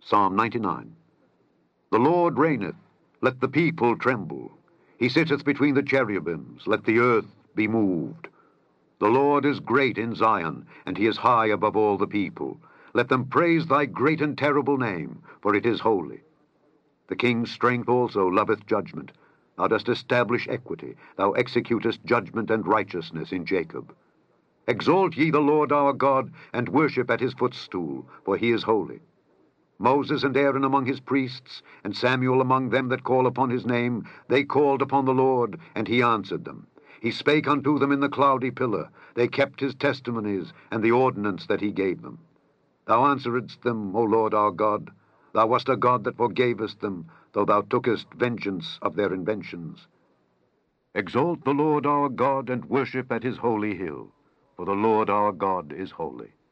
Psalm 99. The Lord reigneth, let the people tremble. He sitteth between the cherubims, let the earth be moved. The Lord is great in Zion, and he is high above all the people. Let them praise thy great and terrible name, for it is holy. The king's strength also loveth judgment. Thou dost establish equity. Thou executest judgment and righteousness in Jacob. Exalt ye the Lord our God, and worship at his footstool, for he is holy. Moses and Aaron among his priests, and Samuel among them that call upon his name, they called upon the Lord, and he answered them. He spake unto them in the cloudy pillar. They kept his testimonies, and the ordinance that he gave them. Thou answeredst them, O Lord our God. Thou wast a God that forgavest them, though thou tookest vengeance of their inventions. Exalt the Lord our God, and worship at his holy hill, for the Lord our God is holy.